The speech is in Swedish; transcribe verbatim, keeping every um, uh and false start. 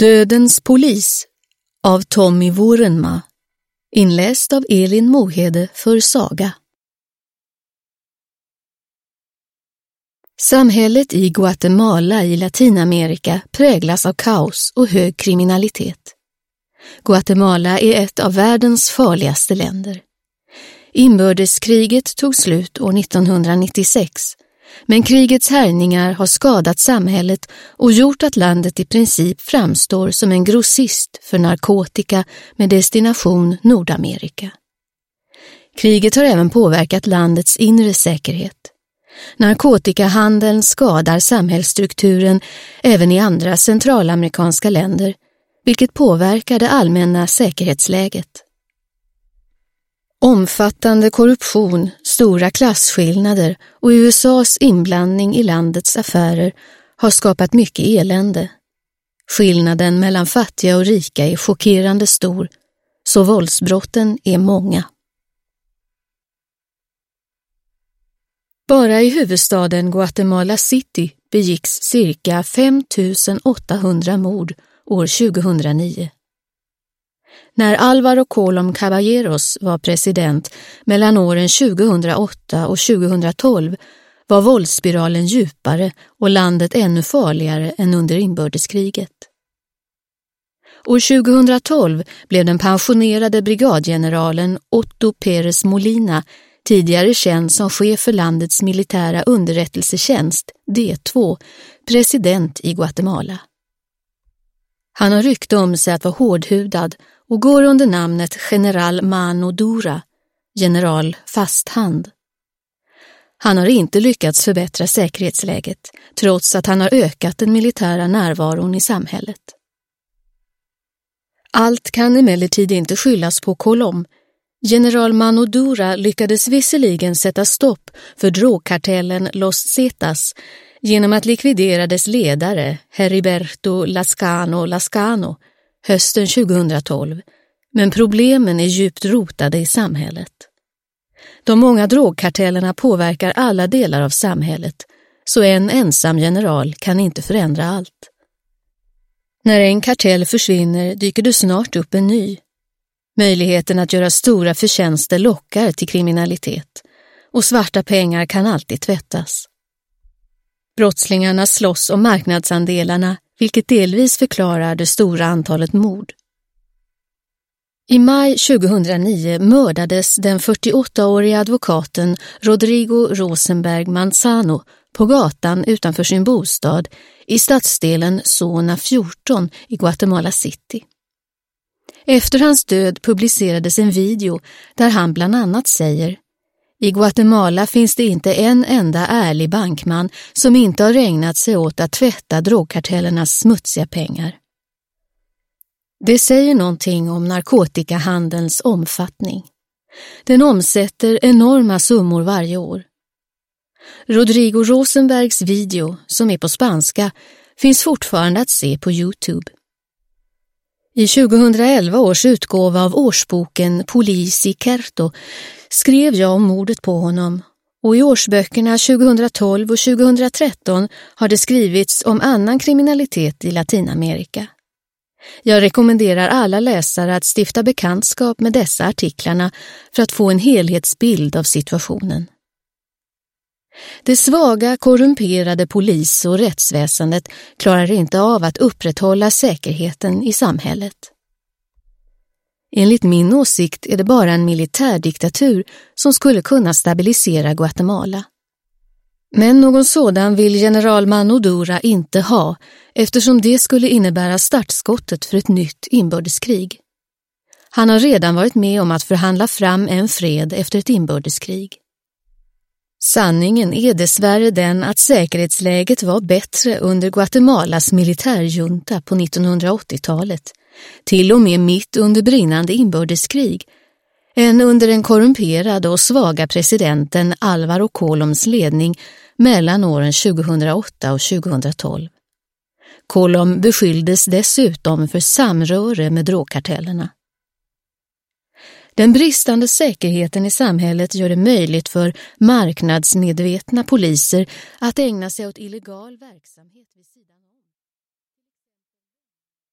Dödens polis av Tommy Vuorenmaa, inläst av Elin Mohede för Saga. Samhället i Guatemala i Latinamerika präglas av kaos och hög kriminalitet. Guatemala är ett av världens farligaste länder. Inbördeskriget tog slut år nittonhundranittiosex, men krigets härjningar har skadat samhället och gjort att landet i princip framstår som en grossist för narkotika med destination Nordamerika. Kriget har även påverkat landets inre säkerhet. Narkotikahandeln skadar samhällsstrukturen även i andra centralamerikanska länder, vilket påverkar det allmänna säkerhetsläget. Omfattande korruption, stora klasskillnader och U S A:s inblandning i landets affärer har skapat mycket elände. Skillnaden mellan fattiga och rika är chockerande stor, så våldsbrotten är många. Bara i huvudstaden Guatemala City begicks cirka fem tusen åttahundra mord år tjugohundranio. När Álvaro Colom Caballeros var president mellan åren tjugohundraåtta och tjugohundratolv var våldsspiralen djupare och landet ännu farligare än under inbördeskriget. År tjugohundratolv blev den pensionerade brigadgeneralen Otto Pérez Molina, tidigare känd som chef för landets militära underrättelsetjänst D två, president i Guatemala. Han har rykte om sig att vara hårdhudad och går under namnet General Mano Dura, general fasthand. Han har inte lyckats förbättra säkerhetsläget, trots att han har ökat den militära närvaron i samhället. Allt kan emellertid inte skyllas på Colom. General Mano Dura lyckades visserligen sätta stopp för drogkartellen Los Zetas genom att likvidera dess ledare, Heriberto Lascano Lascano, hösten tjugohundratolv, men problemen är djupt rotade i samhället. De många drogkartellerna påverkar alla delar av samhället, så en ensam general kan inte förändra allt. När en kartell försvinner dyker det snart upp en ny. Möjligheten att göra stora förtjänster lockar till kriminalitet, och svarta pengar kan alltid tvättas. Brottslingarna slåss om marknadsandelarna, vilket delvis förklarar det stora antalet mord. I maj tjugohundranio mördades den fyrtioåttaåriga advokaten Rodrigo Rosenberg Manzano på gatan utanför sin bostad i stadsdelen Zona fjorton i Guatemala City. Efter hans död publicerades en video där han bland annat säger: "I Guatemala finns det inte en enda ärlig bankman som inte har ägnat sig åt att tvätta drogkartellernas smutsiga pengar." Det säger någonting om narkotikahandelns omfattning. Den omsätter enorma summor varje år. Rodrigo Rosenbergs video, som är på spanska, finns fortfarande att se på YouTube. I tjugohundraelva års utgåva av årsboken Polis i Querto skrev jag om mordet på honom, och i årsböckerna tjugohundratolv och tjugohundratretton har det skrivits om annan kriminalitet i Latinamerika. Jag rekommenderar alla läsare att stifta bekantskap med dessa artiklarna för att få en helhetsbild av situationen. Det svaga, korrumperade polis- och rättsväsendet klarar inte av att upprätthålla säkerheten i samhället. Enligt min åsikt är det bara en militärdiktatur som skulle kunna stabilisera Guatemala. Men någon sådan vill general Mano Dura inte ha, eftersom det skulle innebära startskottet för ett nytt inbördeskrig. Han har redan varit med om att förhandla fram en fred efter ett inbördeskrig. Sanningen är dessvärre den att säkerhetsläget var bättre under Guatemalas militärjunta på nittonhundraåttiotalet, till och med mitt under brinnande inbördeskrig, än under den korrumperade och svaga presidenten Álvaro Coloms ledning mellan åren tjugohundraåtta och tjugohundratolv. Colom beskylldes dessutom för samröre med drogkartellerna. Den bristande säkerheten i samhället gör det möjligt för marknadsmedvetna poliser att ägna sig åt illegal verksamhet vid sidan